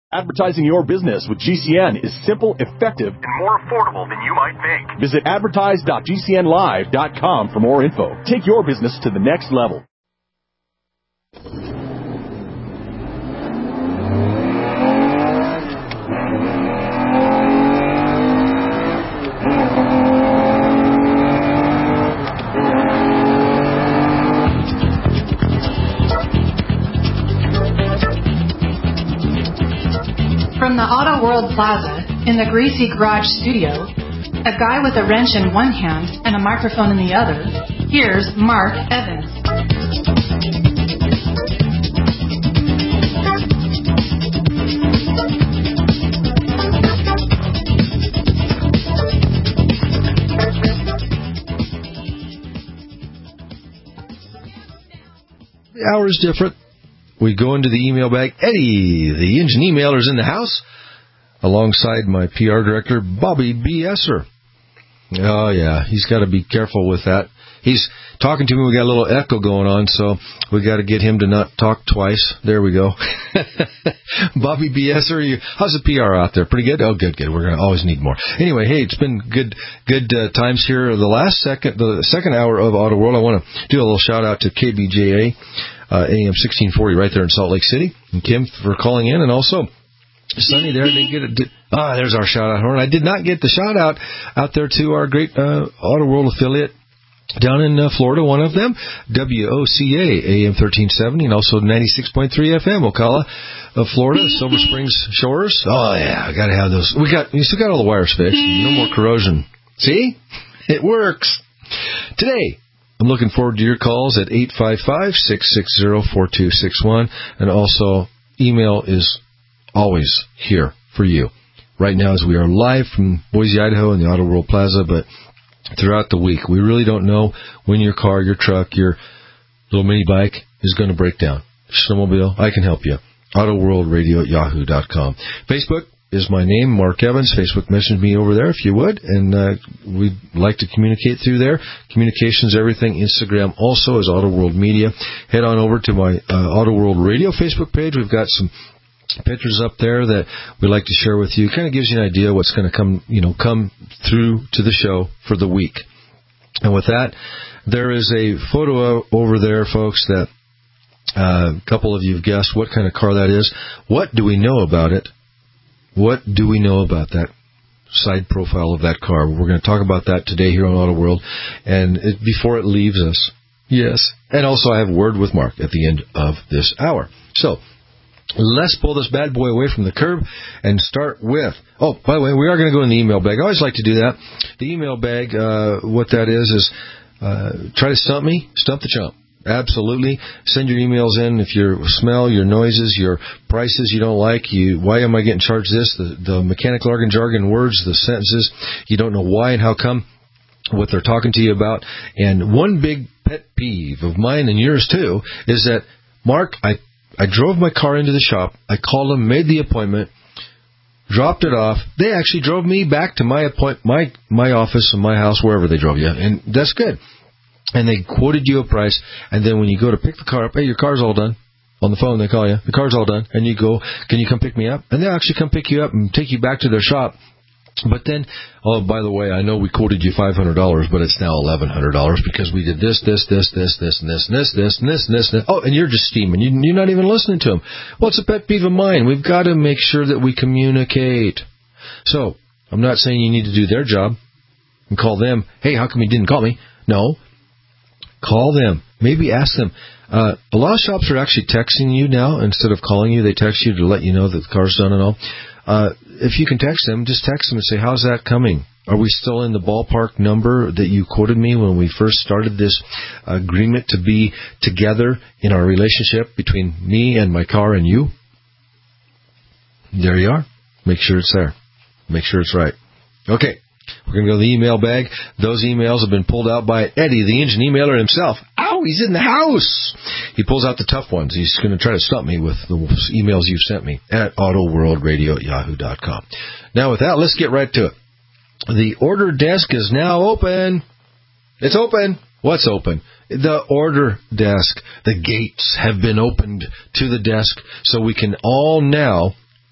Advertising your business with GCN is simple, effective, and more affordable than you might think. Visit advertise.gcnlive.com for more info. Take your business to the next level. From the Auto World Plaza in the Greasy Garage studio, a guy with a wrench in one hand and a microphone in the other, here's Mark Evans. The hour is different. We go into the email bag. Eddie, the engine emailer, is in the house, alongside my PR director, Bobby B. Esser. Oh, yeah, he's got to be careful with that. He's talking to me. We got a little echo going on, so we got to get him to not talk twice. There we go. Bobby B. Esser, how's the PR out there? Pretty good? Oh, good. We're going to always need more. Anyway, hey, it's been good times here. The second hour of Auto World, I want to do a little shout-out to KBJA. AM 1640 right there in Salt Lake City. And Kim for calling in, and also Sunny there. There's our shout-out horn. I did not get the shout-out out there to our great Auto World affiliate down in Florida, one of them, WOCA AM 1370, and also 96.3 FM, Ocala, Florida, Silver Springs Shores. Oh, yeah, I got to have those. We still got all the wires fixed. No more corrosion. See? It works. Today, I'm looking forward to your calls at 855-660-4261. And also, email is always here for you. Right now, as we are live from Boise, Idaho in the Auto World Plaza, but throughout the week, we really don't know when your car, your truck, your little mini bike is going to break down. Snowmobile, I can help you. AutoWorldRadio@yahoo.com. Facebook is my name, Mark Evans. Facebook message me over there if you would, and we'd like to communicate through there. Communications, everything. Instagram also is Auto World Media. Head on over to my Auto World Radio Facebook page. We've got some pictures up there that we'd like to share with you. Kind of gives you an idea what's going to come through to the show for the week. And with that, there is a photo over there, folks, that a couple of you have guessed what kind of car that is. What do we know about it? What do we know about that side profile of that car? We're going to talk about that today here on Auto World, and before it leaves us. Yes. And also I have a word with Mark at the end of this hour. So let's pull this bad boy away from the curb and start with... Oh, by the way, we are going to go in the email bag. I always like to do that. The email bag, what that is try to stump me, stump the chump. Absolutely. Send your emails in if your smell, your noises, your prices you don't like. Why am I getting charged this? The mechanical jargon words, the sentences. You don't know why and how come, what they're talking to you about. And one big pet peeve of mine and yours too is that, Mark, I drove my car into the shop. I called them, made the appointment, dropped it off. They actually drove me back to my office and my house, wherever they drove you. And that's good. And they quoted you a price, and then when you go to pick the car up, hey, your car's all done. On the phone, they call you. The car's all done. And you go, can you come pick me up? And they'll actually come pick you up and take you back to their shop. But then, oh, by the way, I know we quoted you $500, but it's now $1,100 because we did this, and this. Oh, and you're just steaming. You're not even listening to them. Well, it's a pet peeve of mine. We've got to make sure that we communicate. So, I'm not saying you need to do their job and call them, hey, how come you didn't call me? No. Call them. Maybe ask them. A lot of shops are actually texting you now instead of calling you. They text you to let you know that the car's done and all. If you can text them, just text them and say, how's that coming? Are we still in the ballpark number that you quoted me when we first started this agreement to be together in our relationship between me and my car and you? There you are. Make sure it's there. Make sure it's right. Okay. We're going to go to the email bag. Those emails have been pulled out by Eddie, the engine emailer himself. Ow, he's in the house. He pulls out the tough ones. He's going to try to stump me with the emails you've sent me at autoworldradio@yahoo.com. Now, with that, let's get right to it. The order desk is now open. It's open. What's open? The order desk. The gates have been opened to the desk so we can all now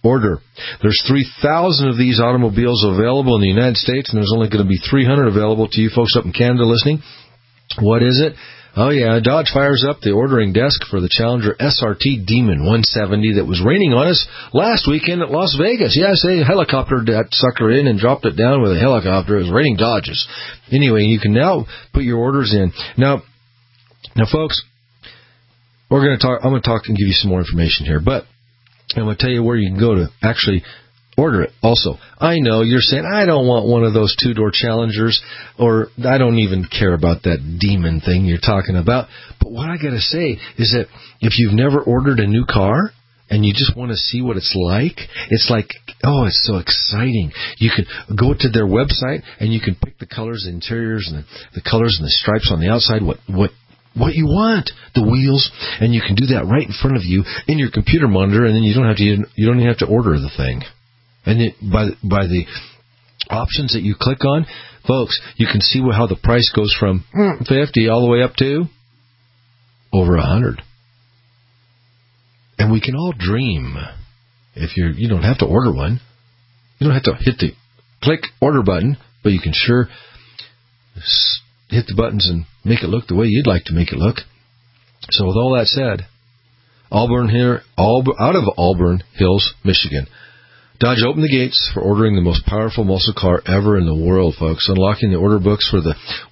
order. There's 3,000 of these automobiles available in the United States, and there's only going to be 300 available to you folks up in Canada listening. What is it? Oh, yeah, Dodge fires up the ordering desk for the Challenger SRT Demon 170 that was raining on us last weekend at Las Vegas. Yes, they helicoptered that sucker in and dropped it down with a helicopter. It was raining Dodges. Anyway, you can now put your orders in. Now, folks, I'm going to talk and give you some more information here, but I'm going to tell you where you can go to actually order it also. I know you're saying, I don't want one of those two-door Challengers, or I don't even care about that Demon thing you're talking about. But what I got to say is that if you've never ordered a new car and you just want to see what it's like, it's so exciting. You can go to their website and you can pick the colors, the interiors, and the colors and the stripes on the outside, what you want, the wheels, and you can do that right in front of you in your computer monitor, and then you don't even have to order the thing. And by the options that you click on, folks, you can see how the price goes from $50 all the way up to over $100. And we can all dream. If you don't have to order one, you don't have to hit the click order button, but you can sure hit the buttons and make it look the way you'd like to make it look. So with all that said, out of Auburn Hills, Michigan, Dodge opened the gates for ordering the most powerful muscle car ever in the world, folks, unlocking the order books for the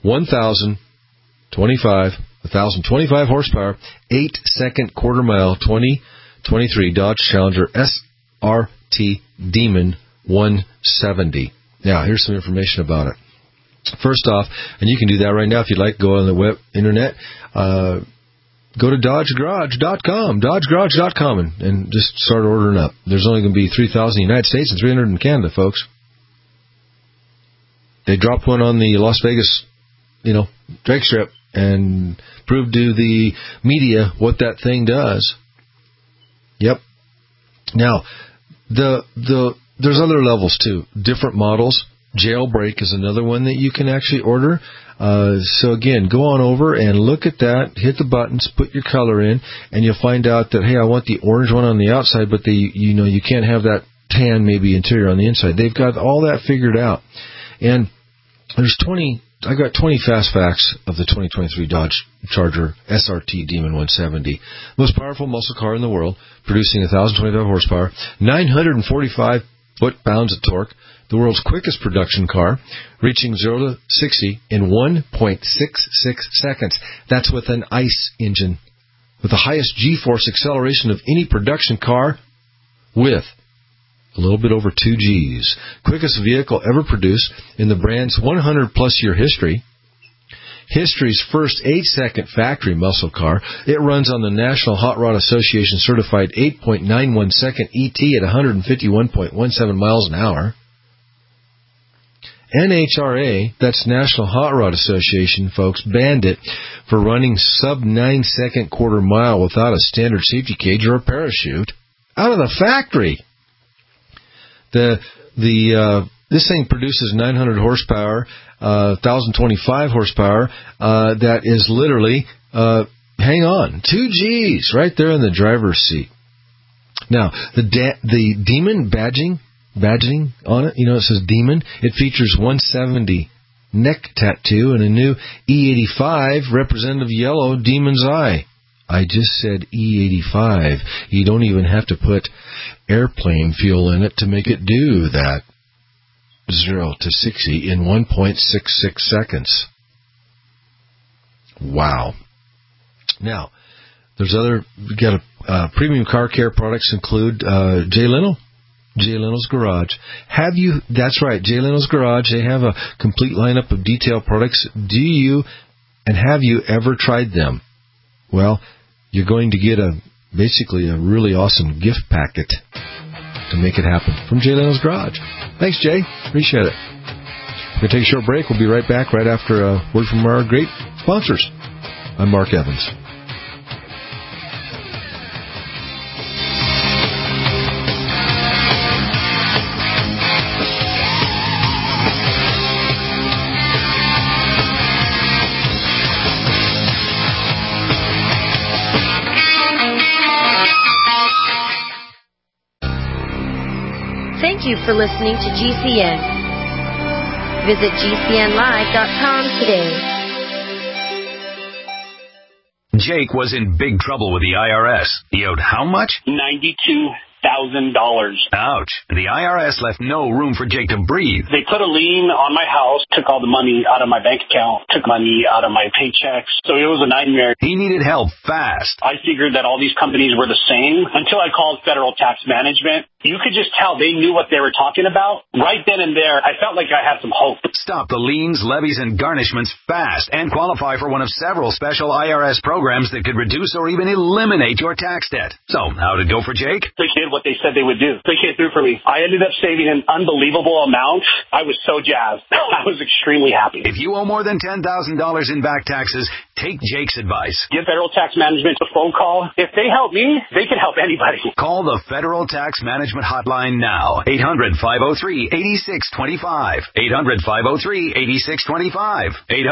1,025 horsepower, 8-second quarter mile 2023 Dodge Challenger SRT Demon 170. Now, here's some information about it. First off, and you can do that right now if you'd like, go on the internet, go to DodgeGarage.com, and just start ordering up. There's only going to be 3,000 in the United States and 300 in Canada, folks. They dropped one on the Las Vegas, drag strip and proved to the media what that thing does. Yep. Now, there's other levels too, different models. Jailbreak is another one that you can actually order. So again, go on over and look at that, hit the buttons, put your color in, and you'll find out that, hey, I want the orange one on the outside, but you can't have that tan maybe interior on the inside. They've got all that figured out. And I got 20 fast facts of the 2023 Dodge Charger SRT Demon 170. Most powerful muscle car in the world, producing 1,025 horsepower, 945 foot-pounds of torque, the world's quickest production car, reaching 0 to 60 in 1.66 seconds. That's with an ICE engine, with the highest G-force acceleration of any production car, with a little bit over 2 Gs. Quickest vehicle ever produced in the brand's 100-plus year history. History's first 8-second factory muscle car. It runs on the National Hot Rod Association certified 8.91 second ET at 151.17 miles an hour. NHRA, that's National Hot Rod Association, folks, banned it for running sub 9-second quarter mile without a standard safety cage or a parachute out of the factory. This thing produces 900 horsepower, 1,025 horsepower. That is literally, hang on, 2 Gs right there in the driver's seat. Now, the Demon badging on it, it says Demon. It features 170 neck tattoo and a new E85 representative yellow Demon's eye. I just said E85. You don't even have to put airplane fuel in it to make it do that. 0 to 60 in 1.66 seconds. Wow. Now, we got premium car care products include Jay Leno. Jay Leno's Garage. That's right, Jay Leno's Garage. They have a complete lineup of detailed products. Have you ever tried them? Well, you're going to get basically a really awesome gift packet to make it happen from Jay Leno's Garage. Thanks, Jay. Appreciate it. We're going to take a short break. We'll be right back right after a word from our great sponsors. I'm Mark Evans. Thank you for listening to GCN. Visit GCNlive.com today. Jake was in big trouble with the IRS. He owed how much? $92,000. Ouch. The IRS left no room for Jake to breathe. They put a lien on my house, took all the money out of my bank account, took money out of my paychecks. So it was a nightmare. He needed help fast. I figured that all these companies were the same until I called Federal Tax Management. You could just tell they knew what they were talking about. Right then and there, I felt like I had some hope. Stop the liens, levies, and garnishments fast and qualify for one of several special IRS programs that could reduce or even eliminate your tax debt. So, how'd it go for Jake? They did what they said they would do. They came through for me. I ended up saving an unbelievable amount. I was so jazzed. I was extremely happy. If you owe more than $10,000 in back taxes, take Jake's advice. Give Federal Tax Management a phone call. If they help me, they can help anybody. Call the Federal Tax Management hotline now. 800-503-8625. 800-503-8625.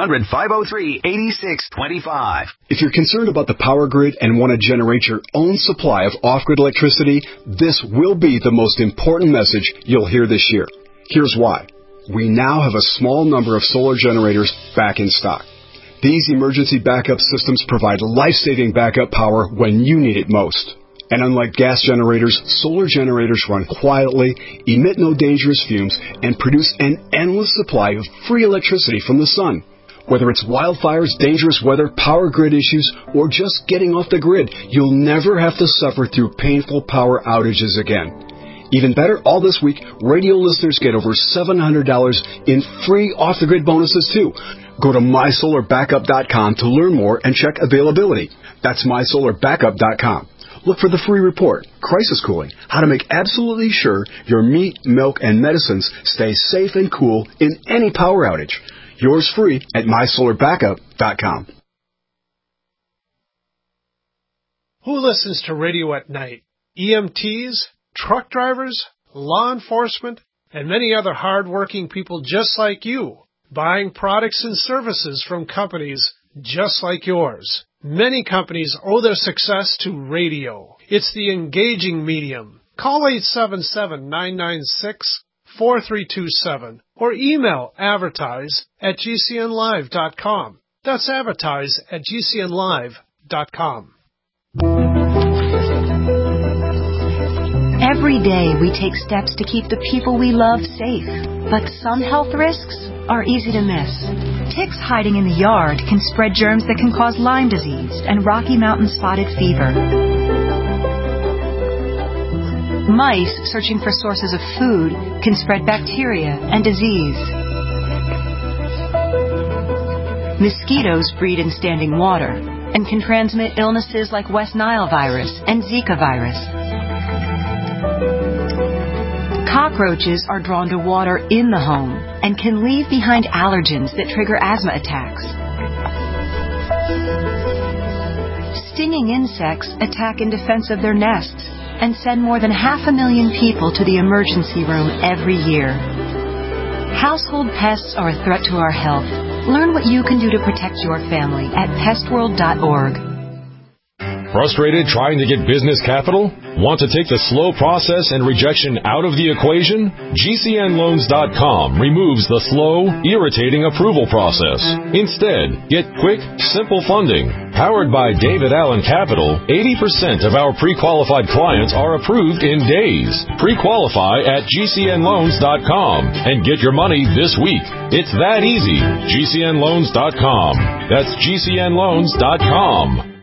800-503-8625. If you're concerned about the power grid and want to generate your own supply of off-grid electricity, this will be the most important message you'll hear this year. Here's why. We now have a small number of solar generators back in stock. These emergency backup systems provide life-saving backup power when you need it most. And unlike gas generators, solar generators run quietly, emit no dangerous fumes, and produce an endless supply of free electricity from the sun. Whether it's wildfires, dangerous weather, power grid issues, or just getting off the grid, you'll never have to suffer through painful power outages again. Even better, all this week, radio listeners get over $700 in free off-the-grid bonuses, too. Go to mysolarbackup.com to learn more and check availability. That's mysolarbackup.com. Look for the free report, Crisis Cooling, how to make absolutely sure your meat, milk, and medicines stay safe and cool in any power outage. Yours free at mysolarbackup.com. Who listens to radio at night? EMTs, truck drivers, law enforcement, and many other hard-working people just like you, buying products and services from companies just like yours. Many companies owe their success to radio. It's the engaging medium. Call 877-996-4327 or email advertise@gcnlive.com. That's advertise@gcnlive.com. Every day we take steps to keep the people we love safe, but some health risks are easy to miss. Ticks hiding in the yard can spread germs that can cause Lyme disease and Rocky Mountain spotted fever. Mice searching for sources of food can spread bacteria and disease. Mosquitoes breed in standing water and can transmit illnesses like West Nile virus and Zika virus. Cockroaches are drawn to water in the home and can leave behind allergens that trigger asthma attacks. Stinging insects attack in defense of their nests and send more than 500,000 people to the emergency room every year. Household pests are a threat to our health. Learn what you can do to protect your family at pestworld.org. Frustrated trying to get business capital? Want to take the slow process and rejection out of the equation? GCNloans.com removes the slow, irritating approval process. Instead, get quick, simple funding. Powered by David Allen Capital, 80% of our pre-qualified clients are approved in days. Pre-qualify at GCNloans.com and get your money this week. It's that easy. GCNloans.com. That's GCNloans.com.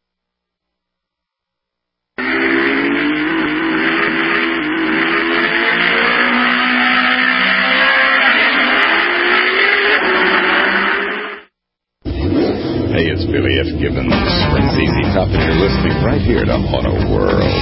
Hey, it's Billy F. Gibbons from ZZ Top, and you're listening right here to Auto World.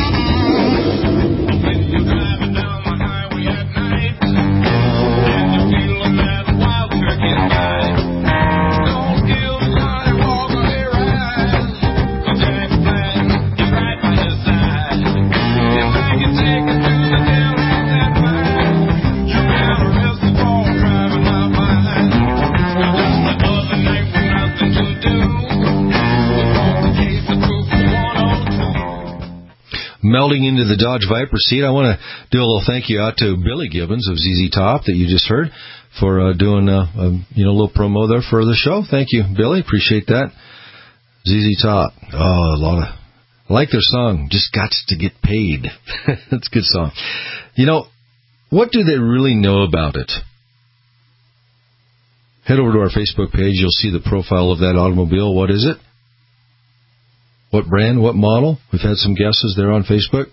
melding into the Dodge Viper seat. I want to do a little thank you out to Billy Gibbons of ZZ Top that you just heard for doing a little promo there for the show. Thank you, Billy. Appreciate that. ZZ Top. I like their song, Just Gots to Get Paid. That's a good song. What do they really know about it? Head over to our Facebook page. You'll see the profile of that automobile. What is it? What brand? What model? We've had some guesses there on Facebook.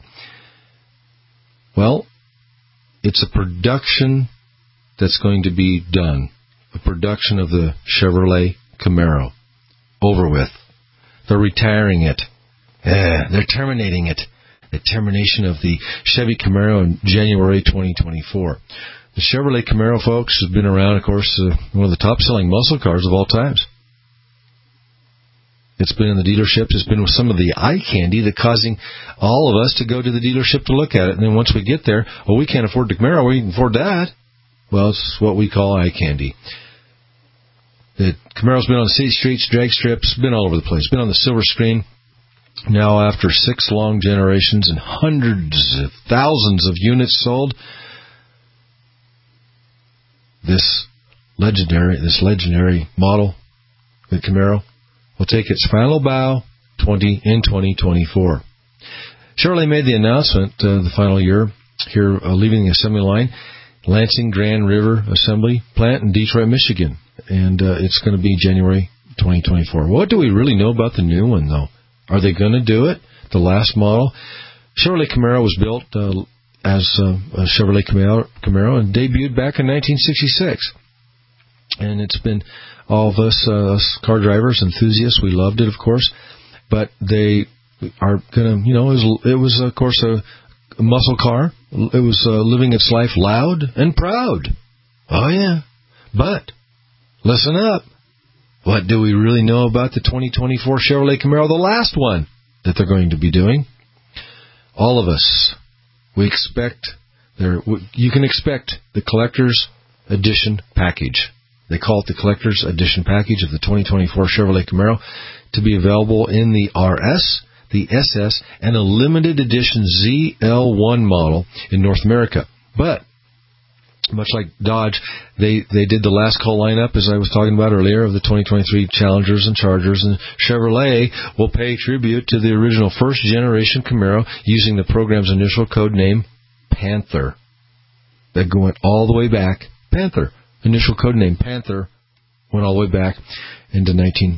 Well, it's a production that's going to be done. A production of the Chevrolet Camaro. Over with. They're retiring it. They're terminating it. The termination of the Chevy Camaro in January 2024. The Chevrolet Camaro, folks, has been around, of course, one of the top-selling muscle cars of all times. It's been in the dealerships. It's been with some of the eye candy that's causing all of us to go to the dealership to look at it. And then once we get there, we can't afford the Camaro. We can afford that. Well, it's what we call eye candy. The Camaro's been on the city streets, drag strips, been all over the place. Been on the silver screen. Now, after 6 long generations and hundreds of thousands of units sold, this legendary model, the Camaro, will take its final bow in 2024. Chevrolet made the announcement the final year here, leaving the assembly line, Lansing Grand River Assembly Plant in Detroit, Michigan, and it's going to be January 2024. What do we really know about the new one, though? Are they going to do it? The last model? Chevrolet Camaro was built as a Chevrolet Camaro and debuted back in 1966. And it's been all of us car drivers, enthusiasts, we loved it, of course. But they are going to, it was, of course, a muscle car. It was living its life loud and proud. Oh, yeah. But, listen up. What do we really know about the 2024 Chevrolet Camaro, the last one that they're going to be doing? All of us, you can expect the Collector's Edition Package. They call it the Collector's Edition Package of the 2024 Chevrolet Camaro to be available in the RS, the SS, and a limited edition ZL1 model in North America. But much like Dodge, they did the last call lineup, as I was talking about earlier, of the 2023 Challengers and Chargers, and Chevrolet will pay tribute to the original first-generation Camaro using the program's initial code name, Panther. That went all the way back, Panther. Initial code name, Panther, went all the way back into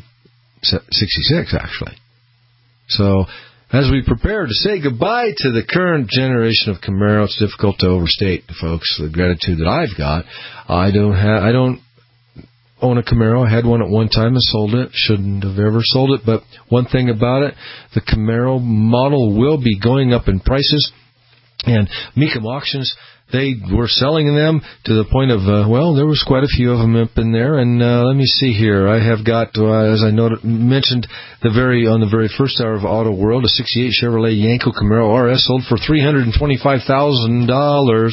1966, actually. So, as we prepare to say goodbye to the current generation of Camaro, it's difficult to overstate, folks, the gratitude that I've got. I don't own a Camaro. I had one at one time and sold it. Shouldn't have ever sold it. But one thing about it, the Camaro model will be going up in prices. And Mecum Auctions, they were selling them to the point of, there was quite a few of them up in there. And let me see here. I have got, as I mentioned on the very first hour of Auto World, a 68 Chevrolet Yanko Camaro RS sold for $325,000.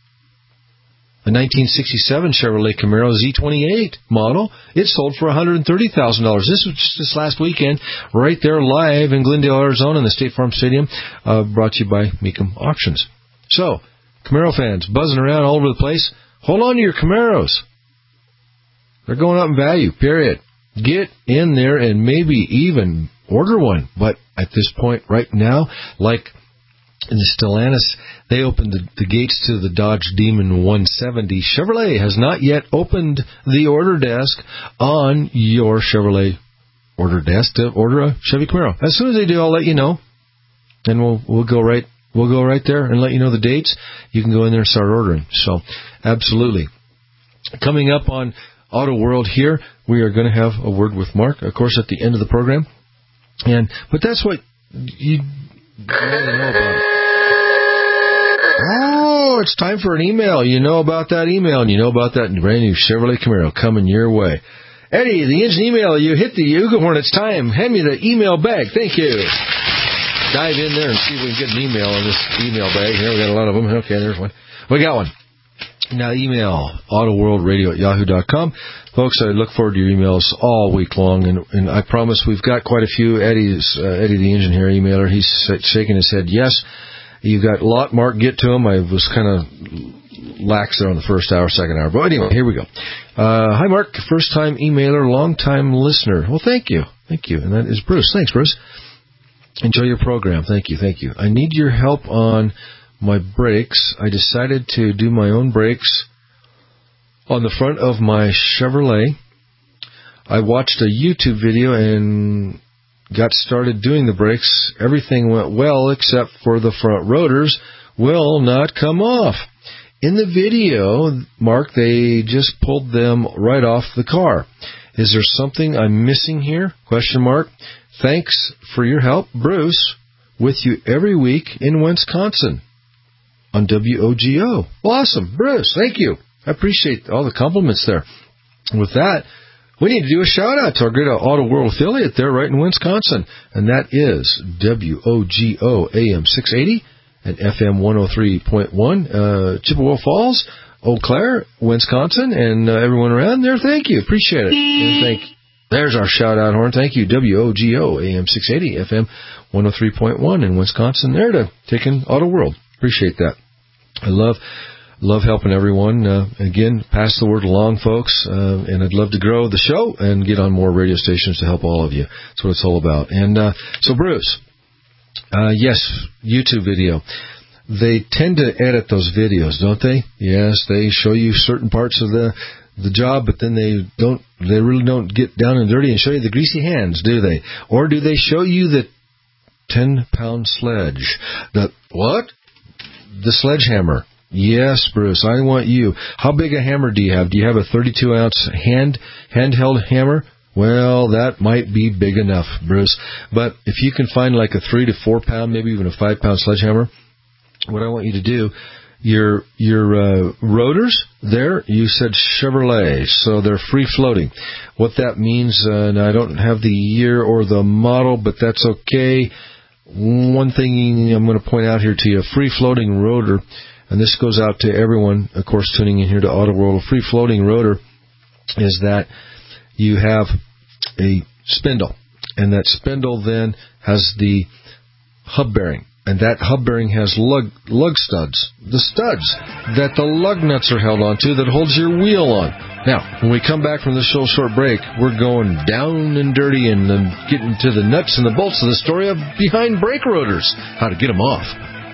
A 1967 Chevrolet Camaro Z28 model, it sold for $130,000. This was just this last weekend, right there live in Glendale, Arizona, in the State Farm Stadium, brought to you by Mecum Auctions. So, Camaro fans buzzing around all over the place, hold on to your Camaros. They're going up in value, period. Get in there and maybe even order one. But at this point right now, like in the Stellantis, they opened the gates to the Dodge Demon 170. Chevrolet has not yet opened the order desk on your Chevrolet order desk to order a Chevy Camaro. As soon as they do, I'll let you know, and we'll go right there and let you know the dates. You can go in there and start ordering. So, absolutely. Coming up on Auto World here, we are going to have a word with Mark, of course, at the end of the program. But that's what you really know about it. Oh, it's time for an email. You know about that email, and you know about that brand new Chevrolet Camaro coming your way. Eddie, the engine email, you hit the Ugelhorn. It's time. Hand me the email bag. Thank you. Dive in there and see if we can get an email in this email bag. Here, we got a lot of them. Okay, there's one. We got one. Now, email autoworldradio@yahoo.com. Folks, I look forward to your emails all week long, and I promise we've got quite a few. Eddie the engine here, emailer, he's shaking his head yes. You got a lot, Mark, get to him. I was kind of lax there on the first hour, second hour. But anyway, here we go. Hi, Mark, first-time emailer, long-time listener. Well, thank you. Thank you. And that is Bruce. Thanks, Bruce. Enjoy your program. Thank you. Thank you. I need your help on my brakes. I decided to do my own brakes on the front of my Chevrolet. I watched a YouTube video and got started doing the brakes. Everything went well except for the front rotors will not come off. In the video, Mark, they just pulled them right off the car. Is there something I'm missing here? Question mark. Thanks for your help, Bruce, with you every week in Wisconsin on WOGO. Awesome, Bruce, thank you. I appreciate all the compliments there. With that, we need to do a shout-out to our great Auto World affiliate there right in Wisconsin, and that is WOGO AM 680 and FM 103.1, Chippewa Falls, Eau Claire, Wisconsin, and everyone around there. Thank you. Appreciate it. And there's our shout-out horn. Thank you, WOGO AM 680, FM 103.1 in Wisconsin. There to take in Auto World. Appreciate that. I love helping everyone. Again, pass the word along, folks, and I'd love to grow the show and get on more radio stations to help all of you. That's what it's all about. And so, Bruce, yes, YouTube video. They tend to edit those videos, don't they? Yes, they show you certain parts of the job, but then they really don't get down and dirty and show you the greasy hands, do they? Or do they show you the 10-pound sledge? The sledgehammer. Yes, Bruce, I want you. How big a hammer do you have? Do you have a 32-ounce handheld hammer? Well, that might be big enough, Bruce. But if you can find like a 3 to 4 pound, maybe even a 5-pound sledgehammer, what I want you to do, your rotors there, you said Chevrolet, so they're free-floating. What that means, and I don't have the year or the model, but that's okay. One thing I'm going to point out here to you, a free-floating rotor, and this goes out to everyone, of course, tuning in here to Auto World. A free-floating rotor is that you have a spindle, and that spindle then has the hub bearing, and that hub bearing has lug studs, the studs that the lug nuts are held onto that holds your wheel on. Now, when we come back from this short break, we're going down and dirty and then getting to the nuts and the bolts of the story of behind brake rotors, how to get them off.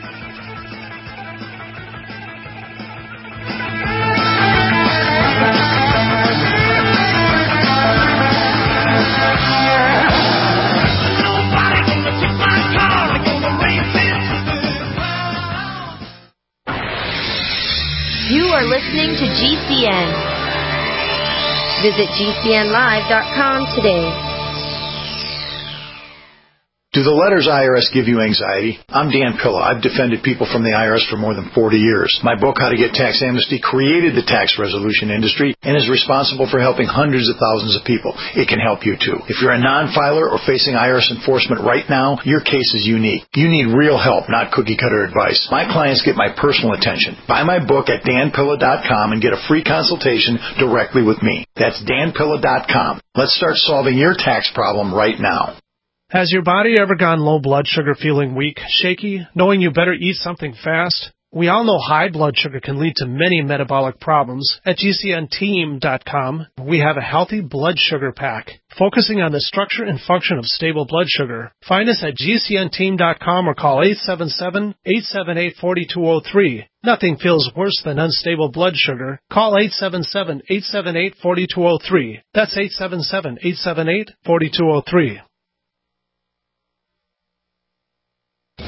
You are listening to GCN. Visit GCNlive.com today. Do the letters IRS give you anxiety? I'm Dan Pilla. I've defended people from the IRS for more than 40 years. My book, How to Get Tax Amnesty, created the tax resolution industry and is responsible for helping hundreds of thousands of people. It can help you too. If you're a non-filer or facing IRS enforcement right now, your case is unique. You need real help, not cookie-cutter advice. My clients get my personal attention. Buy my book at danpilla.com and get a free consultation directly with me. That's danpilla.com. Let's start solving your tax problem right now. Has your body ever gone low blood sugar, feeling weak, shaky, knowing you better eat something fast? We all know high blood sugar can lead to many metabolic problems. At GCNteam.com, we have a healthy blood sugar pack, focusing on the structure and function of stable blood sugar. Find us at GCNteam.com or call 877-878-4203. Nothing feels worse than unstable blood sugar. Call 877-878-4203. That's 877-878-4203.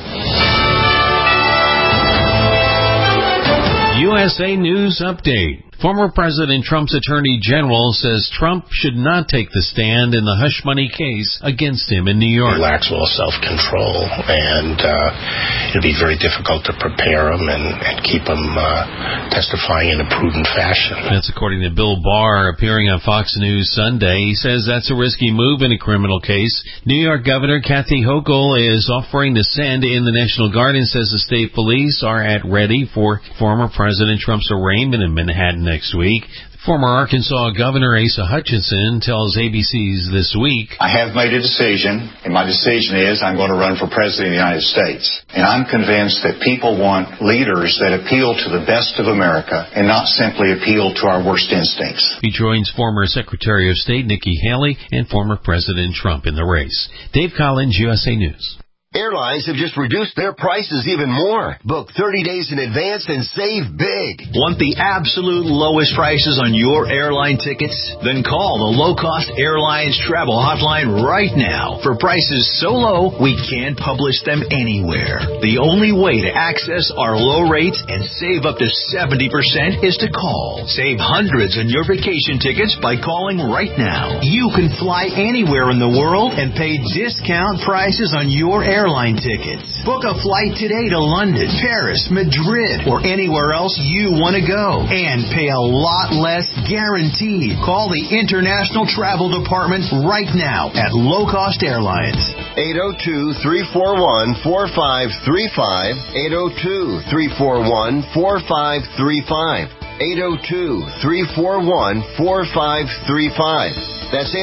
USA News Update. Former President Trump's Attorney General says Trump should not take the stand in the hush money case against him in New York. He lacks all self-control, and it'll be very difficult to prepare him and keep him testifying in a prudent fashion. That's according to Bill Barr, appearing on Fox News Sunday. He says that's a risky move in a criminal case. New York Governor Kathy Hochul is offering to send in the National Guard and says the state police are at ready for former President Trump's arraignment in Manhattan next week. Former Arkansas Governor Asa Hutchinson tells ABC's This Week, I have made a decision, and my decision is I'm going to run for President of the United States. And I'm convinced that people want leaders that appeal to the best of America and not simply appeal to our worst instincts. He joins former Secretary of State Nikki Haley and former President Trump in the race. Dave Collins, USA News. Airlines have just reduced their prices even more. Book 30 days in advance and save big. Want the absolute lowest prices on your airline tickets? Then call the Low Cost Airlines Travel Hotline right now. For prices so low, we can't publish them anywhere. The only way to access our low rates and save up to 70% is to call. Save hundreds on your vacation tickets by calling right now. You can fly anywhere in the world and pay discount prices on your airline tickets. Book a flight today to London, Paris, Madrid, or anywhere else you want to go. And pay a lot less guaranteed. Call the International Travel Department right now at Low Cost Airlines. 802-341-4535. 802-341-4535. 802-341-4535. That's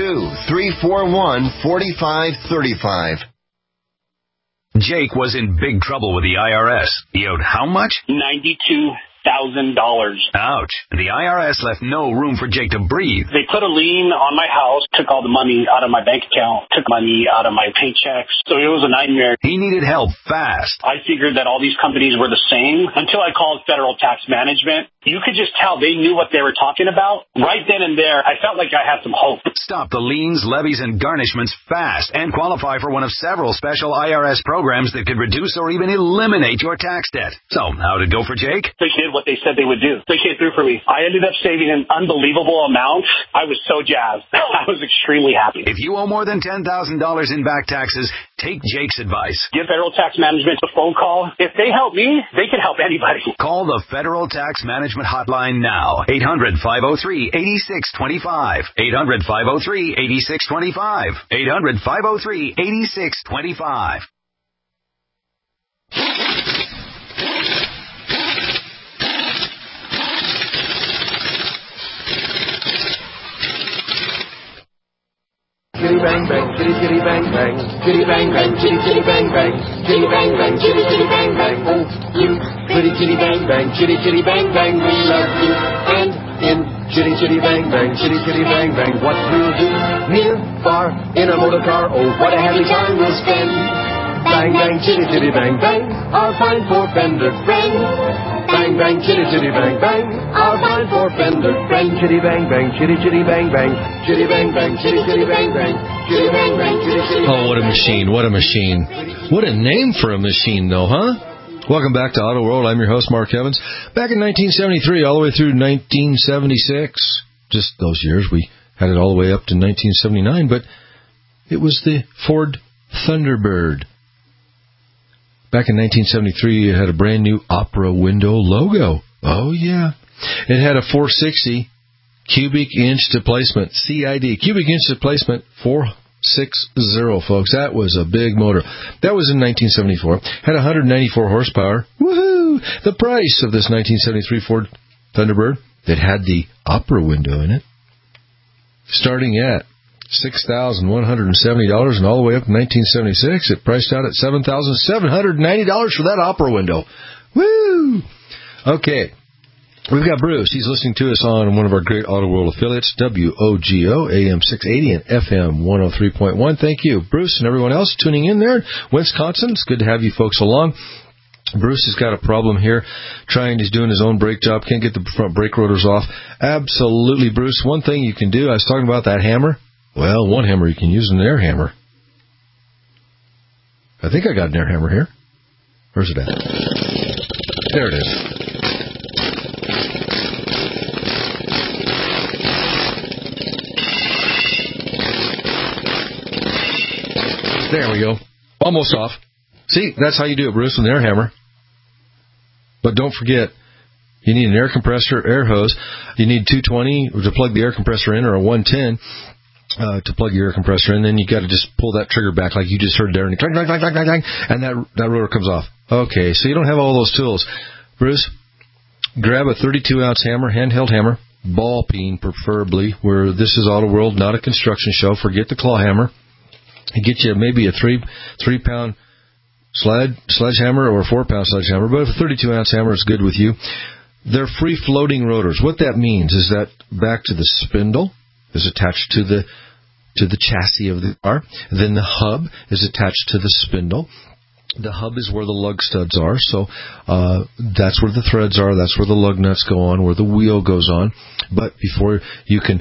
802-341-4535. Jake was in big trouble with the IRS. He owed how much? $92,000. Ouch. The IRS left no room for Jake to breathe. They put a lien on my house, took all the money out of my bank account, took money out of my paychecks. So it was a nightmare. He needed help fast. I figured that all these companies were the same until I called Federal Tax Management. You could just tell they knew what they were talking about. Right then and there, I felt like I had some hope. Stop the liens, levies, and garnishments fast and qualify for one of several special IRS programs that could reduce or even eliminate your tax debt. So, how'd it go for Jake? They did what they said they would do. They came through for me. I ended up saving an unbelievable amount. I was so jazzed. I was extremely happy. If you owe more than $10,000 in back taxes, take Jake's advice. Give Federal Tax Management a phone call. If they help me, they can help anybody. Call the Federal Tax Management Hotline now. 800-503-8625. 800-503-8625. 800-503-8625. Chitty bang bang, chitty chitty bang bang, chitty bang bang, chitty chitty bang bang, chitty bang bang, chitty chitty bang bang. Oh, you pretty chitty bang bang, chitty chitty bang bang, we love you. And in chitty chitty bang bang, chitty chitty bang bang, what we'll do near, far, in a motor car. Oh, what a happy time we'll spend. Bang bang, chitty chitty bang bang, our fine four-fender friend. Bang bang, chitty chitty bang bang, our fine four-fender friend. Chitty bang bang, chitty chitty bang bang, chitty bang bang, chitty chitty bang bang, chitty bang bang, chitty chitty. Oh, what a machine! What a machine! What a name for a machine, though, huh? Welcome back to Auto World. I'm your host, Mark Evans. Back in 1973, all the way through 1976, just those years, we had it all the way up to 1979. But it was the Ford Thunderbird. Back in 1973, it had a brand new Opera window logo. Oh, yeah. It had a 460 cubic inch displacement, CID, cubic inch displacement 460, folks. That was a big motor. That was in 1974. Had 194 horsepower. Woohoo! The price of this 1973 Ford Thunderbird that had the Opera window in it, starting at $6,170, and all the way up to 1976, it priced out at $7,790 for that Opera window. Woo! Okay. We've got Bruce. He's listening to us on one of our great Auto World affiliates, WOGO, AM 680 and FM 103.1. Thank you, Bruce, and everyone else tuning in there in Wisconsin. It's good to have you folks along. Bruce has got a problem here. He's doing his own brake job. Can't get the front brake rotors off. Absolutely, Bruce. One thing you can do, I was talking about that hammer. Well, one hammer you can use, an air hammer. I think I got an air hammer here. Where's it at? There it is. There we go. Almost off. See, that's how you do it, Bruce, with an air hammer. But don't forget, you need an air compressor, air hose. You need 220 to plug the air compressor in, or a 110 to plug your air compressor in. Then you got to just pull that trigger back like you just heard there, and clang, clang, clang, clang, clang, and that rotor comes off. Okay, so you don't have all those tools. Bruce, grab a 32-ounce hammer, handheld hammer, ball peen preferably, where this is Auto World, not a construction show. Forget the claw hammer. Get you maybe a 3-pound sledgehammer or a 4-pound sledgehammer, but if a 32-ounce hammer is good with you. They're free-floating rotors. What that means is that back to the spindle is attached to the chassis of the car. Then the hub is attached to the spindle. The hub is where the lug studs are, so that's where the threads are. That's where the lug nuts go on, where the wheel goes on. But before you can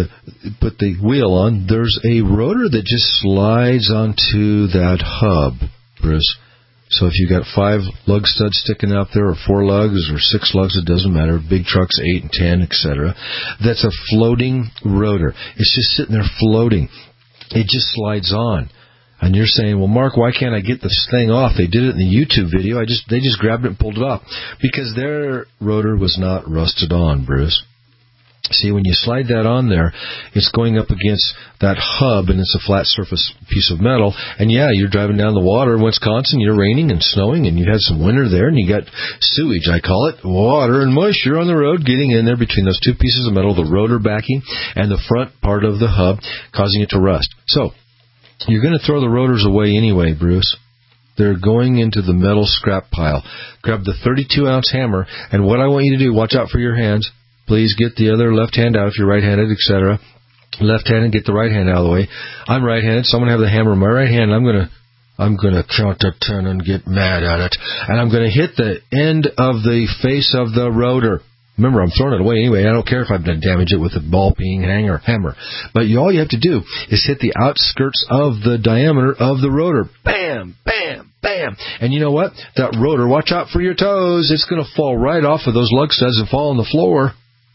put the wheel on, there's a rotor that just slides onto that hub, Bruce. So if you've got 5 lug studs sticking out there, or 4 lugs, or 6 lugs, it doesn't matter. Big trucks, 8 and 10, etc. That's a floating rotor. It's just sitting there floating. It just slides on. And you're saying, well, Mark, why can't I get this thing off? They did it in the YouTube video. They just grabbed it and pulled it off. Because their rotor was not rusted on, Bruce. See, when you slide that on there, it's going up against that hub, and it's a flat surface piece of metal. And, yeah, you're driving down the water in Wisconsin. You're raining and snowing, and you had some winter there, and you got sewage, I call it, water and moisture on the road getting in there between those 2 pieces of metal, the rotor backing and the front part of the hub, causing it to rust. So you're going to throw the rotors away anyway, Bruce. They're going into the metal scrap pile. Grab the 32-ounce hammer, and what I want you to do, watch out for your hands. Please get the other left hand out if you're right-handed, etc. Left-handed, get the right hand out of the way. I'm right-handed, so I'm going to have the hammer in my right hand. I'm going to count to 10 and get mad at it. And I'm going to hit the end of the face of the rotor. Remember, I'm throwing it away anyway. I don't care if I've done damage it with a ball-peen hammer. But all you have to do is hit the outskirts of the diameter of the rotor. Bam, bam, bam. And you know what? That rotor, watch out for your toes. It's going to fall right off of those lug studs and fall on the floor.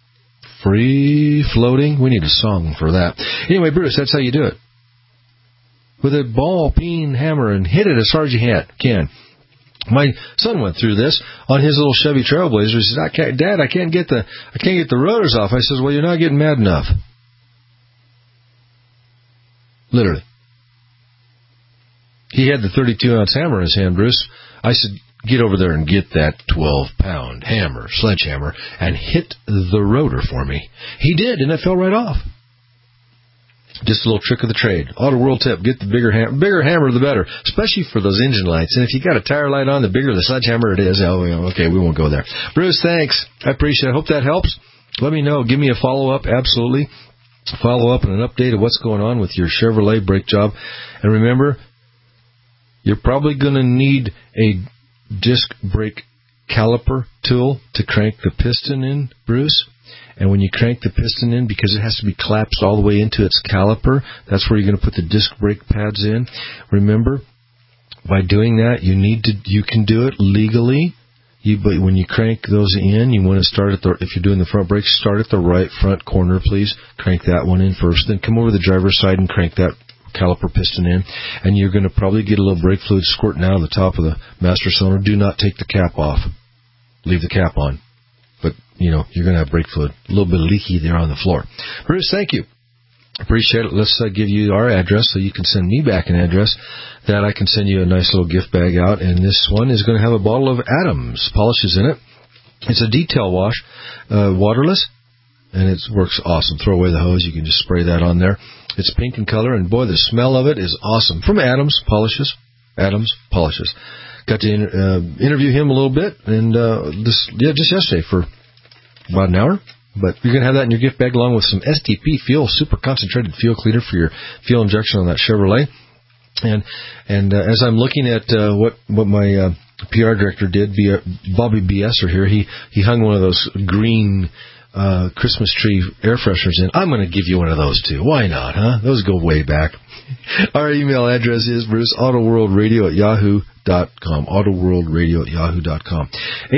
Free floating. We need a song for that. Anyway, Bruce, that's how you do it. With a ball-peen hammer, and hit it as hard as you can. My son went through this on his little Chevy Trailblazer. He says, Dad, I can't get the rotors off. I says, well, you're not getting mad enough. Literally. He had the 32-ounce hammer in his hand, Bruce. I said, get over there and get that 12-pound sledgehammer, and hit the rotor for me. He did, and it fell right off. Just a little trick of the trade. Auto World tip, get the bigger hammer, the better, especially for those engine lights. And if you got a tire light on, the bigger the sledgehammer it is. Oh, okay, we won't go there. Bruce, thanks. I appreciate it. I hope that helps. Let me know. Give me a follow-up, absolutely. Follow up and an update of what's going on with your Chevrolet brake job. And remember, you're probably going to need a disc brake caliper tool to crank the piston in, Bruce. And when you crank the piston in, because it has to be collapsed all the way into its caliper, that's where you're going to put the disc brake pads in. Remember, by doing that, you can do it legally. But when you crank those in, you want to start if you're doing the front brakes, start at the right front corner, please. Crank that one in first. Then come over the driver's side and crank that caliper piston in, and you're going to probably get a little brake fluid squirting out of the top of the master cylinder. Do not take the cap off. Leave the cap on. But, you're going to have brake fluid. A little bit leaky there on the floor. Bruce, thank you. Appreciate it. Let's give you our address so you can send me back an address that I can send you a nice little gift bag out. And this one is going to have a bottle of Adams polishes in it. It's a detail wash, waterless, and it works awesome. Throw away the hose. You can just spray that on there. It's pink in color, and boy, the smell of it is awesome. From Adams Polishes. Adams Polishes. Got to interview him a little bit, and just yesterday for about an hour. But you're going to have that in your gift bag along with some STP fuel, super concentrated fuel cleaner for your fuel injection on that Chevrolet. And as I'm looking at what my PR director did, Bobby BSer here, he hung one of those green Christmas tree air fresheners in. I'm going to give you one of those too. Why not, huh? Those go way back. Our email address is BruceAutoWorldRadio@yahoo.com. AutoWorldRadio@yahoo.com.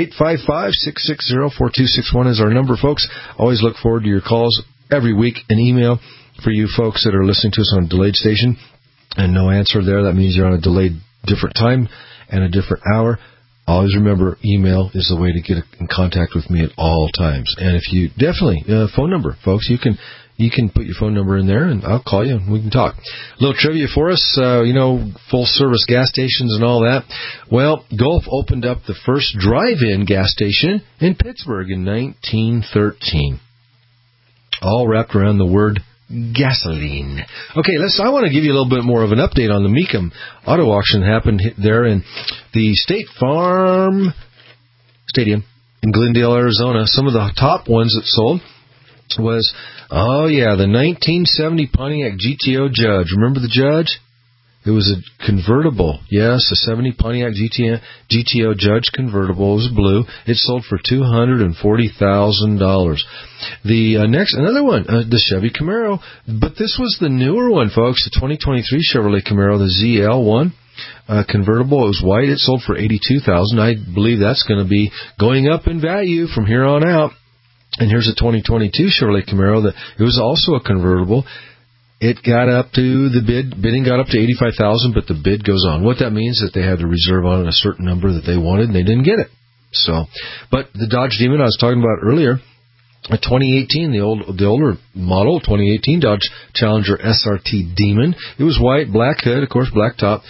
855-660-4261 is our number, folks. Always look forward to your calls every week. An email for you folks that are listening to us on a delayed station. and no answer there, that means you're on a delayed different time and a different hour. Always remember, email is the way to get in contact with me at all times. And if you definitely phone number, folks, you can put your phone number in there, and I'll call you and we can talk. A little trivia for us, full service gas stations and all that. Well, Gulf opened up the first drive-in gas station in Pittsburgh in 1913. All wrapped around the word gasoline. Okay, I want to give you a little bit more of an update on the Mecum auto auction that happened there in the State Farm Stadium in Glendale, Arizona. Some of the top ones that sold was, the 1970 Pontiac GTO Judge. Remember the Judge? It was a convertible. Yes, a 70 Pontiac GTO Judge convertible. It was blue. It sold for $240,000. Another one, the Chevy Camaro. But this was the newer one, folks, the 2023 Chevrolet Camaro, the ZL1 convertible. It was white. It sold for $82,000. I believe that's going to be going up in value from here on out. And here's a 2022 Chevrolet Camaro that it was also a convertible. It got up to bidding got up to $85,000, but the bid goes on. What that means is that they had to reserve on a certain number that they wanted, and they didn't get it. But the Dodge Demon I was talking about earlier, a 2018, the older model, 2018 Dodge Challenger SRT Demon. It was white, black hood, of course, black top.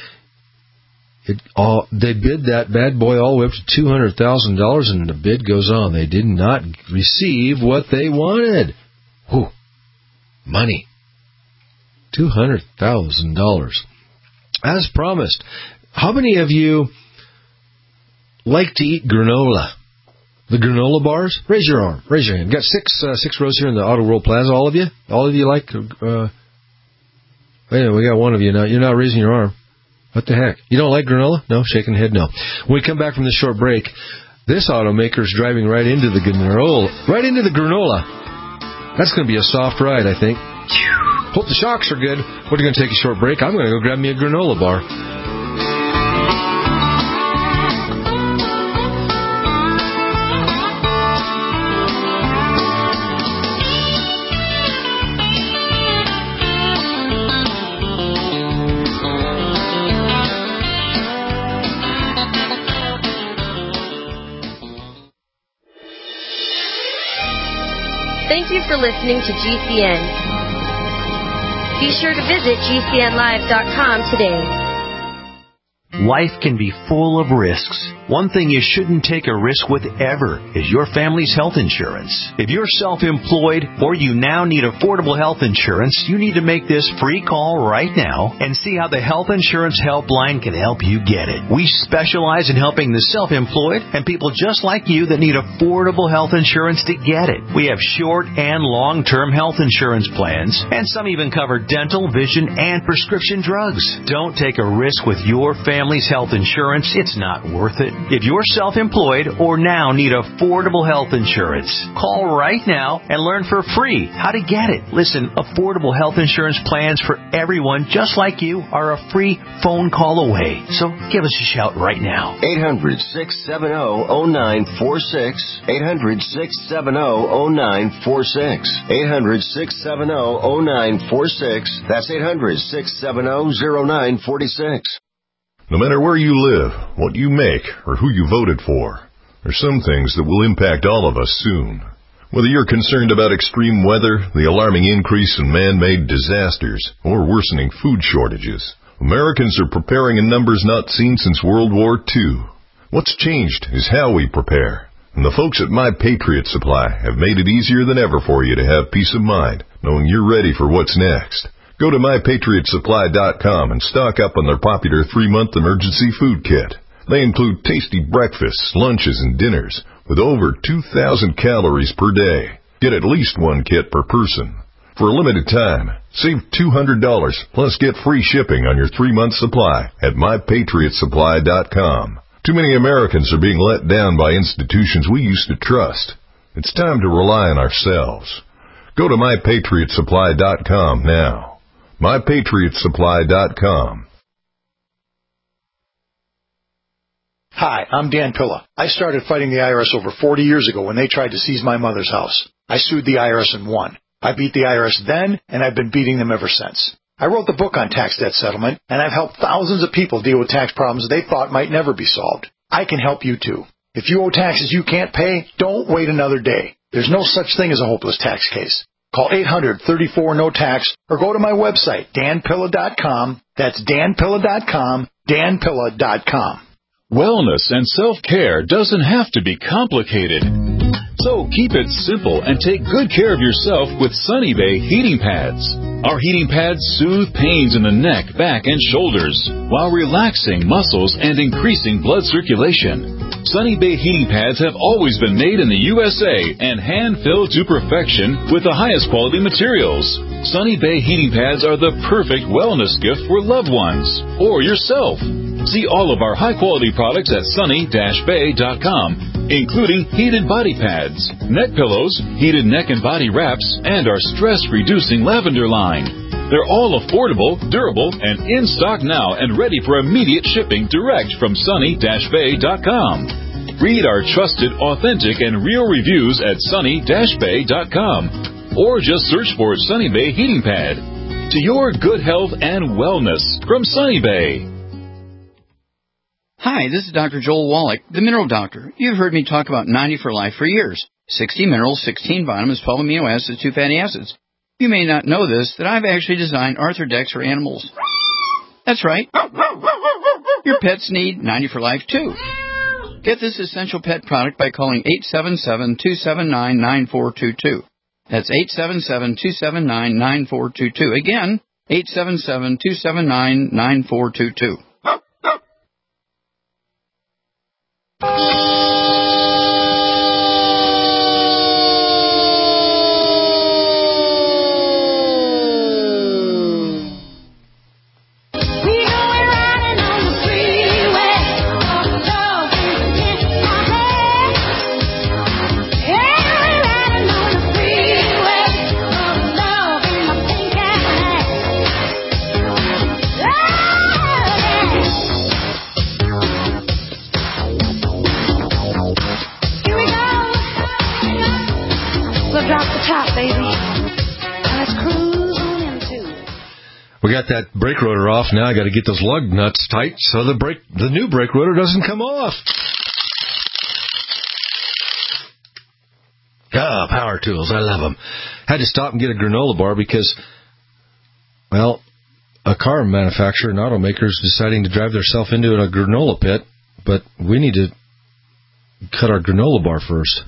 They bid that bad boy all the way up to $200,000, and the bid goes on. They did not receive what they wanted. Whew. Money. $200,000. As promised, how many of you like to eat granola? The granola bars? Raise your arm. Raise your hand. Got six rows here in the Auto World Plaza. All of you? All of you like... Anyway, we got one of you now. You're not raising your arm. What the heck? You don't like granola? No? Shaking the head? No. When we come back from this short break, this automaker's driving right into the granola. Right into the granola. That's going to be a soft ride, I think. Hope the shocks are good. We're going to take a short break. I'm going to go grab me a granola bar. Thank you for listening to GCN. Be sure to visit GCNlive.com today. Life can be full of risks. One thing you shouldn't take a risk with ever is your family's health insurance. If you're self-employed or you now need affordable health insurance, you need to make this free call right now and see how the Health Insurance Helpline can help you get it. We specialize in helping the self-employed and people just like you that need affordable health insurance to get it. We have short and long-term health insurance plans, and some even cover dental, vision, and prescription drugs. Don't take a risk with your family's health insurance. It's not worth it. If you're self-employed or now need affordable health insurance, call right now and learn for free how to get it. Listen, affordable health insurance plans for everyone just like you are a free phone call away. So give us a shout right now. 800-670-0946. 800-670-0946. 800-670-0946. That's 800-670-0946. No matter where you live, what you make, or who you voted for, there's some things that will impact all of us soon. Whether you're concerned about extreme weather, the alarming increase in man-made disasters, or worsening food shortages, Americans are preparing in numbers not seen since World War II. What's changed is how we prepare. And the folks at My Patriot Supply have made it easier than ever for you to have peace of mind, knowing you're ready for what's next. Go to MyPatriotSupply.com and stock up on their popular 3-month emergency food kit. They include tasty breakfasts, lunches, and dinners with over 2,000 calories per day. Get at least one kit per person. For a limited time, save $200 plus get free shipping on your 3-month supply at MyPatriotSupply.com. Too many Americans are being let down by institutions we used to trust. It's time to rely on ourselves. Go to MyPatriotSupply.com now. MyPatriotSupply.com. Hi, I'm Dan Pilla. I started fighting the IRS over 40 years ago when they tried to seize my mother's house. I sued the IRS and won. I beat the IRS then, and I've been beating them ever since. I wrote the book on tax debt settlement, and I've helped thousands of people deal with tax problems they thought might never be solved. I can help you too. If you owe taxes you can't pay, don't wait another day. There's no such thing as a hopeless tax case. Call 800-34-NO-TAX or go to my website, danpilla.com. That's danpilla.com, danpilla.com. Wellness and self-care doesn't have to be complicated. So keep it simple and take good care of yourself with Sunny Bay heating pads. Our heating pads soothe pains in the neck, back, and shoulders while relaxing muscles and increasing blood circulation. Sunny Bay heating pads have always been made in the USA and hand-filled to perfection with the highest quality materials. Sunny Bay heating pads are the perfect wellness gift for loved ones or yourself. See all of our high-quality products at sunny-bay.com, including heated body pads, neck pillows, heated neck and body wraps, and our stress-reducing lavender line. They're all affordable, durable, and in stock now and ready for immediate shipping direct from sunny-bay.com. Read our trusted, authentic, and real reviews at sunny-bay.com or just search for Sunny Bay Heating Pad. To your good health and wellness from Sunny Bay. Hi, this is Dr. Joel Wallach, the Mineral Doctor. You've heard me talk about 90 for Life for years. 60 minerals, 16 vitamins, 12 amino acids, 2 fatty acids. You may not know this, that I've actually designed Arthrodex for animals. That's right. Your pets need 90 for Life, too. Get this essential pet product by calling 877-279-9422. That's 877-279-9422. Again, 877-279-9422. We got that brake rotor off. Now I got to get those lug nuts tight so the new brake rotor doesn't come off. Power tools. I love them. Had to stop and get a granola bar because, well, a car manufacturer and automaker is deciding to drive themselves into a granola pit, but we need to cut our granola bar first.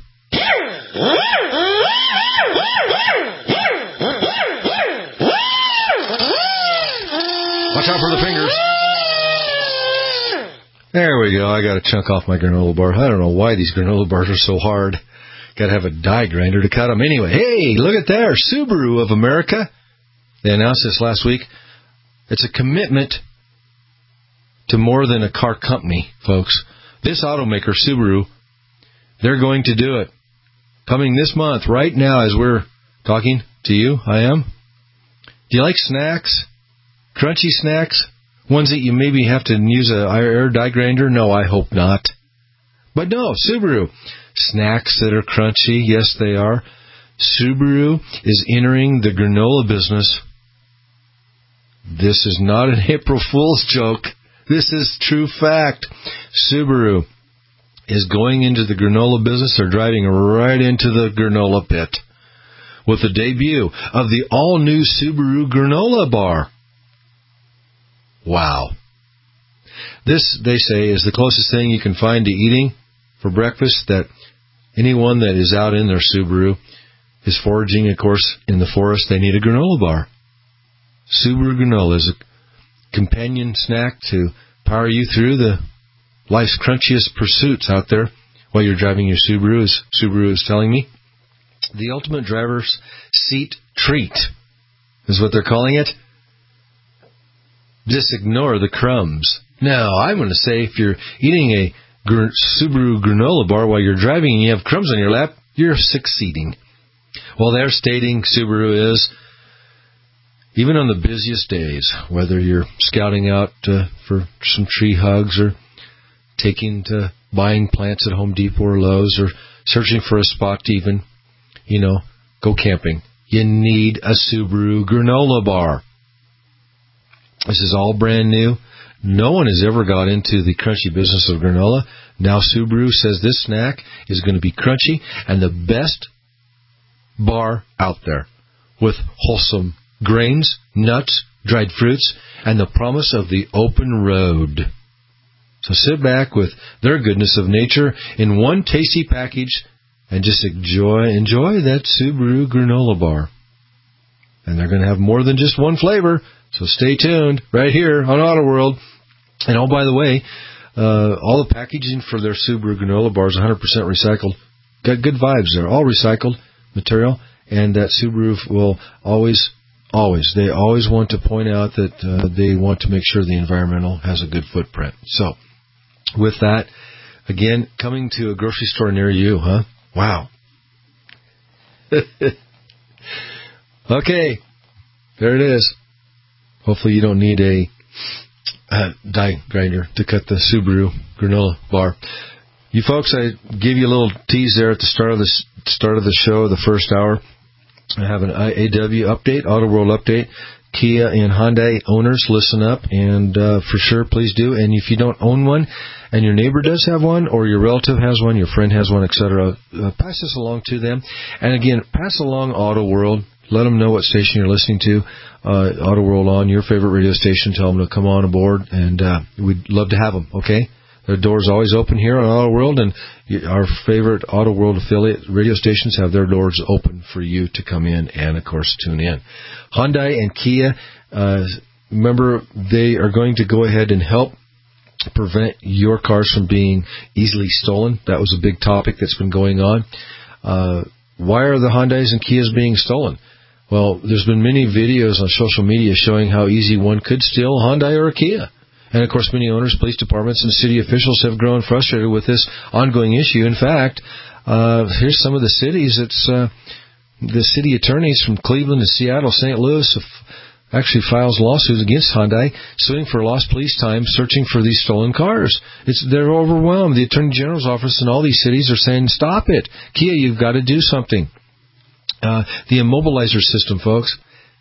Watch out for the fingers. There we go. I got to chunk off my granola bar. I don't know why these granola bars are so hard. Got to have a die grinder to cut them. Anyway, hey, look at there. Subaru of America. They announced this last week. It's a commitment to more than a car company, folks. This automaker, Subaru, they're going to do it. Coming this month, right now, as we're talking to you, I am. Do you like snacks? Crunchy snacks? Ones that you maybe have to use an air die grinder? No, I hope not. But no, Subaru. Snacks that are crunchy, yes they are. Subaru is entering the granola business. This is not an April Fool's joke. This is true fact. Subaru is going into the granola business. They're driving right into the granola pit with the debut of the all-new Subaru granola bar. Wow. This, they say, is the closest thing you can find to eating for breakfast that anyone that is out in their Subaru is foraging, of course, in the forest. They need a granola bar. Subaru granola is a companion snack to power you through the life's crunchiest pursuits out there while you're driving your Subaru, as Subaru is telling me. The ultimate driver's seat treat is what they're calling it. Just ignore the crumbs. Now, I'm going to say if you're eating a Subaru granola bar while you're driving and you have crumbs on your lap, you're succeeding. Well, they're stating Subaru is, even on the busiest days, whether you're scouting out for some tree hugs or taking to buying plants at Home Depot or Lowe's or searching for a spot to even, go camping, you need a Subaru granola bar. This is all brand new. No one has ever got into the crunchy business of granola. Now Subaru says this snack is going to be crunchy and the best bar out there, with wholesome grains, nuts, dried fruits, and the promise of the open road. So sit back with their goodness of nature in one tasty package and just enjoy that Subaru granola bar. And they're going to have more than just one flavor, so stay tuned right here on Auto World. And oh, by the way, all the packaging for their Subaru granola bars 100% recycled. Got good vibes there, all recycled material, and that Subaru will always want to point out that they want to make sure the environmental has a good footprint. So, with that, again, coming to a grocery store near you, huh? Wow. Okay, there it is. Hopefully you don't need a die grinder to cut the Subaru granola bar. You folks, I gave you a little tease there at the start of the show, the first hour. I have an IAW update, Auto World update. Kia and Hyundai owners, listen up, and for sure, please do. And if you don't own one, and your neighbor does have one, or your relative has one, your friend has one, etc., pass this along to them. And again, pass along Auto World. Let them know what station you're listening to. Auto World on your favorite radio station. Tell them to come on aboard, and we'd love to have them. Okay. The door's always open here on Auto World, and our favorite Auto World affiliate radio stations have their doors open for you to come in and, of course, tune in. Hyundai and Kia, remember, they are going to go ahead and help prevent your cars from being easily stolen. That was a big topic that's been going on. Why are the Hyundais and Kias being stolen? Well, there's been many videos on social media showing how easy one could steal a Hyundai or a Kia. And, of course, many owners, police departments, and city officials have grown frustrated with this ongoing issue. In fact, here's some of the cities. It's the city attorneys from Cleveland to Seattle, St. Louis, actually files lawsuits against Hyundai, suing for lost police time, searching for these stolen cars. They're overwhelmed. The Attorney General's office in all these cities are saying, stop it. Kia, you've got to do something. The immobilizer system, folks.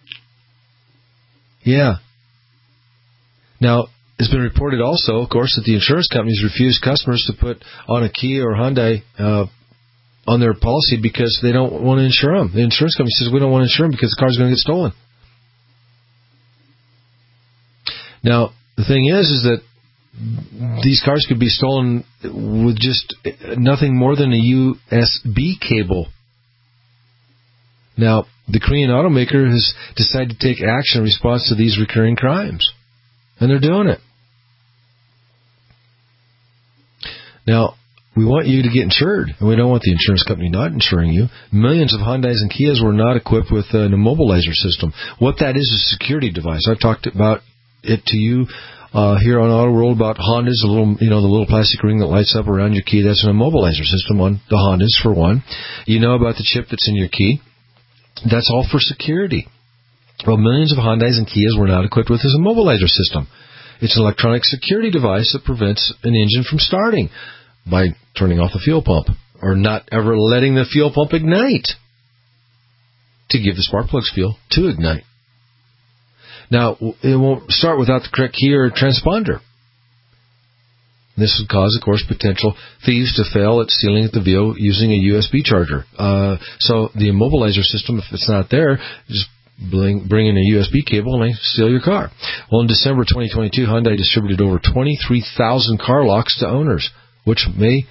Yeah. Now, it's been reported also, of course, that the insurance companies refuse customers to put on a Kia or Hyundai on their policy because they don't want to insure them. The insurance company says, we don't want to insure them because the car's going to get stolen. Now, the thing is that these cars could be stolen with just nothing more than a USB cable. Now, the Korean automaker has decided to take action in response to these recurring crimes. And they're doing it. Now, we want you to get insured, and we don't want the insurance company not insuring you. Millions of Hyundais and Kias were not equipped with an immobilizer system. What that is a security device. I've talked about it to you here on Auto World about Hondas, the little plastic ring that lights up around your key. That's an immobilizer system on the Hondas, for one. You know about the chip that's in your key. That's all for security. Well, millions of Hyundais and Kias were not equipped with this immobilizer system. It's an electronic security device that prevents an engine from starting by turning off the fuel pump or not ever letting the fuel pump ignite to give the spark plugs fuel to ignite. Now, it won't start without the correct key or transponder. This would cause, of course, potential thieves to fail at stealing the vehicle using a USB charger. So the immobilizer system, if it's not there, just bring in a USB cable and they steal your car. Well, in December 2022, Hyundai distributed over 23,000 car locks to owners, which made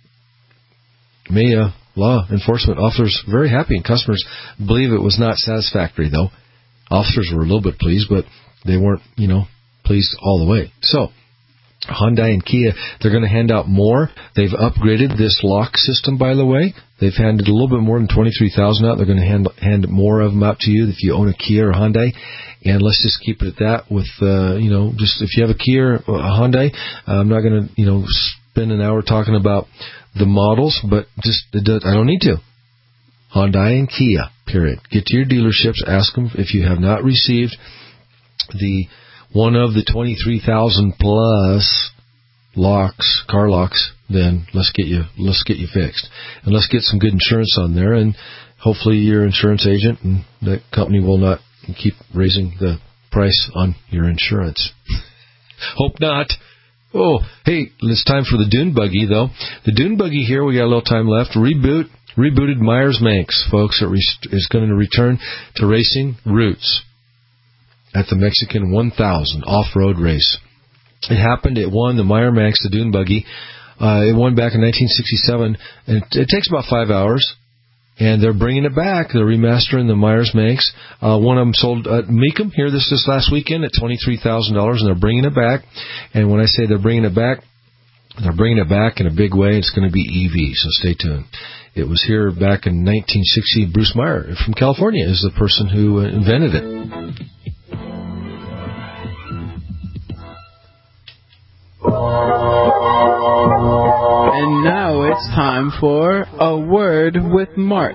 law enforcement officers very happy, and customers believe it was not satisfactory, though. Officers were a little bit pleased, but they weren't, pleased all the way. So, Hyundai and Kia, they're going to hand out more. They've upgraded this lock system, by the way. They've handed a little bit more than 23,000 out. They're going to hand more of them out to you if you own a Kia or Hyundai. And let's just keep it at that with, just if you have a Kia or a Hyundai, I'm not going to, spend an hour talking about the models, but I don't need to. Hyundai and Kia, period. Get to your dealerships, ask them if you have not received one of the 23,000 plus car locks, then let's get you fixed. And let's get some good insurance on there, and hopefully your insurance agent and that company will not keep raising the price on your insurance. Hope not. Oh, hey, it's time for the Dune Buggy, though. The Dune Buggy here, we got a little time left. Rebooted Myers-Manx, folks, is going to return to racing roots at the Mexican 1000 off-road race. It happened. It won the Myers-Manx, the Dune Buggy. It won back in 1967, and it takes about 5 hours. And they're bringing it back. They're remastering the Myers-Manx. One of them sold at Mecum here this last weekend at $23,000, and they're bringing it back. And when I say they're bringing it back in a big way. It's going to be EV, so stay tuned. It was here back in 1960. Bruce Meyer from California is the person who invented it. And now it's time for A Word with Mark.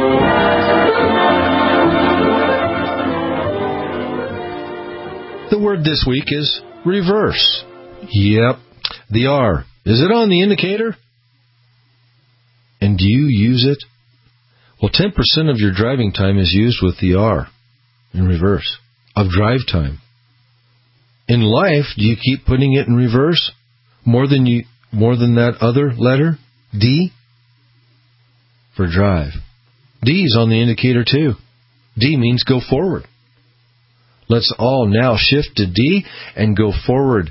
The word this week is reverse. Yep, the R. Is it on the indicator? And do you use it? Well, 10% of your driving time is used with the R in reverse of drive time. In life, do you keep putting it in reverse more than that other letter, D, for drive? D is on the indicator too. D means go forward. Let's all now shift to D and go forward.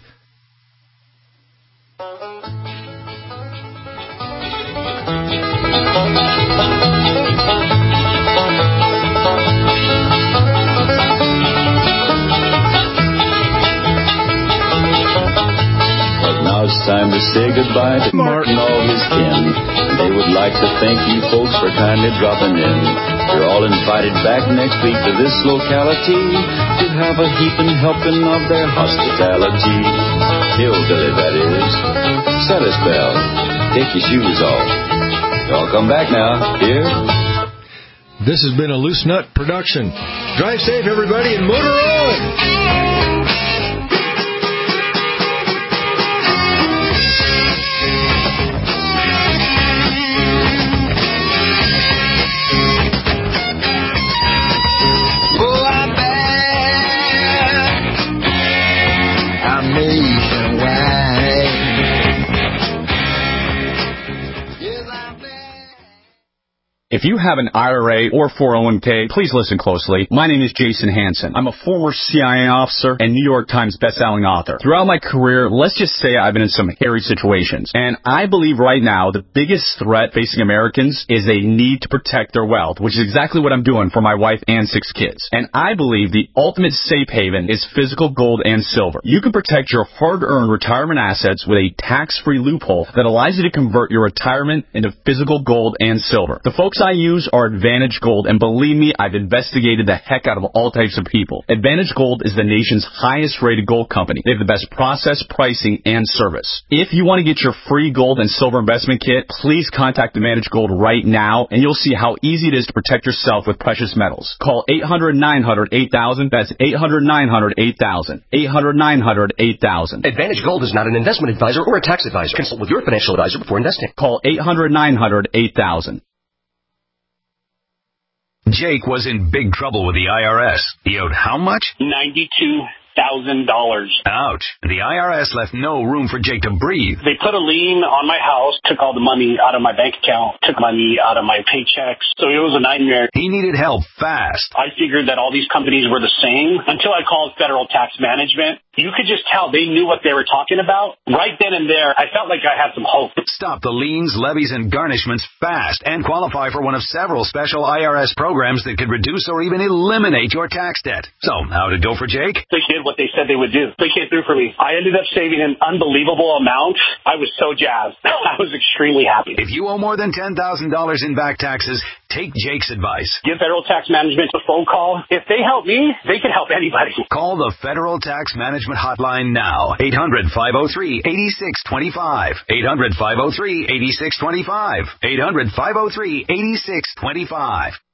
It's time to say goodbye to Mark and all his kin. They would like to thank you folks for kindly dropping in. You're all invited back next week to this locality to have a heaping helping of their hospitality. Hillbilly, that is. Set a spell. Take your shoes off. Y'all come back now. Here. This has been a Loose Nut production. Drive safe, everybody, and motor on! If you have an IRA or 401k, please listen closely. My name is Jason Hansen. I'm a former CIA officer and New York Times bestselling author. Throughout my career, let's just say I've been in some hairy situations. And I believe right now the biggest threat facing Americans is a need to protect their wealth, which is exactly what I'm doing for my wife and 6 kids. And I believe the ultimate safe haven is physical gold and silver. You can protect your hard-earned retirement assets with a tax-free loophole that allows you to convert your retirement into physical gold and silver. The folks I use are Advantage Gold, and believe me, I've investigated the heck out of all types of people. Advantage Gold is the nation's highest-rated gold company. They have the best process, pricing, and service. If you want to get your free gold and silver investment kit, please contact Advantage Gold right now, and you'll see how easy it is to protect yourself with precious metals. Call 800-900-8000. That's 800-900-8000. 800-900-8000. Advantage Gold is not an investment advisor or a tax advisor. Consult with your financial advisor before investing. Call 800-900-8000. Jake was in big trouble with the IRS. He owed how much? $92,000. Ouch. The IRS left no room for Jake to breathe. They put a lien on my house, took all the money out of my bank account, took money out of my paychecks. So it was a nightmare. He needed help fast. I figured that all these companies were the same until I called Federal Tax Management. You could just tell they knew what they were talking about. Right then and there, I felt like I had some hope. Stop the liens, levies, and garnishments fast and qualify for one of several special IRS programs that could reduce or even eliminate your tax debt. So, how did it go for Jake? They did what they said they would do. They came through for me. I ended up saving an unbelievable amount. I was so jazzed. I was extremely happy. If you owe more than $10,000 in back taxes, take Jake's advice. Give Federal Tax Management a phone call. If they help me, they can help anybody. Call the Federal Tax Management hotline now. 800-503-8625. 800-503-8625. 800-503-8625.